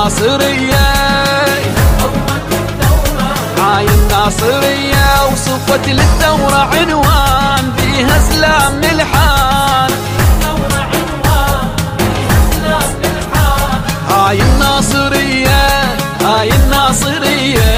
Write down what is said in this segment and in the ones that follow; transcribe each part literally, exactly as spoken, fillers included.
الناصرية هاي الناصرية وصفت للثورة عنوان بيها سلام الحال. هاي الناصرية هاي الناصرية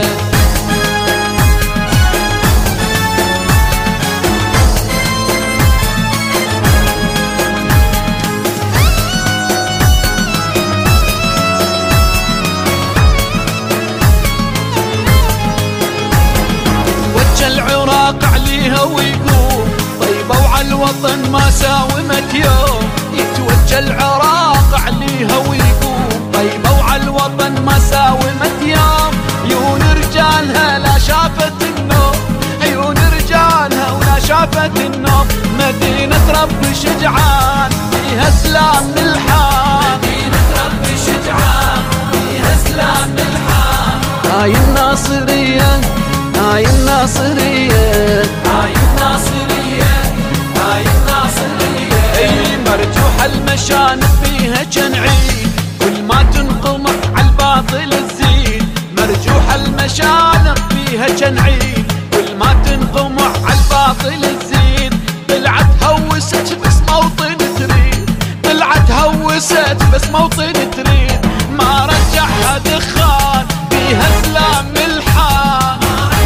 العراق عليها ويقوم طيبة وعلى الوطن ما ساومت يوم. يتوجه العراق عليها ويقوم طيبة وعلى الوطن ما ساومت يوم. عيون رجالها لا شافت النوم عيون رجالها ولا شافت النوم. مدينة رب شجعان فيها سلام الحال. مدينة رب شجعان فيها سلام الحال. هاي الناصرية هاي الناصرية هاي الناصرية هاي الناصرية. اي مرجوح المشان فيها جنعيد كل ما تنقمح على الباطل تزيد. مرجوح المشان فيها جنعيد كل ما تنقمح على الباطل تزيد. طلعت هوست بس موطن تريد طلعت هوست بس موطن تريد. ما رجعها دخان فيها سلام الحال.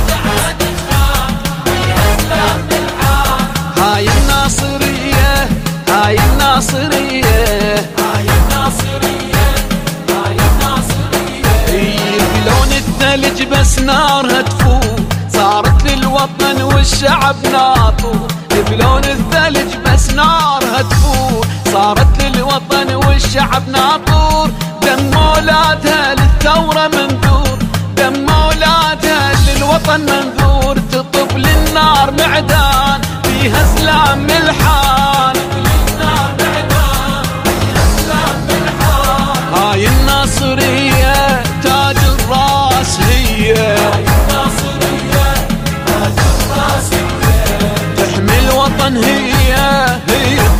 هاي الناصرية هاي الناصرية هاي الناصرية هاي الناصرية. بلون الثلج بس نارها تفور صارت للوطن والشعب ناطور. بلون الثلج بس نارها تفور صارت للوطن والشعب ناطور. دم اولادها للثورة منثور دم اولادها للوطن منثور. تطب للنار معدان فيها سلام الحال. هاي الناصرية تاج الراس هي هاي الناصرية تاج الراس هي. تحمي الوطن هي هي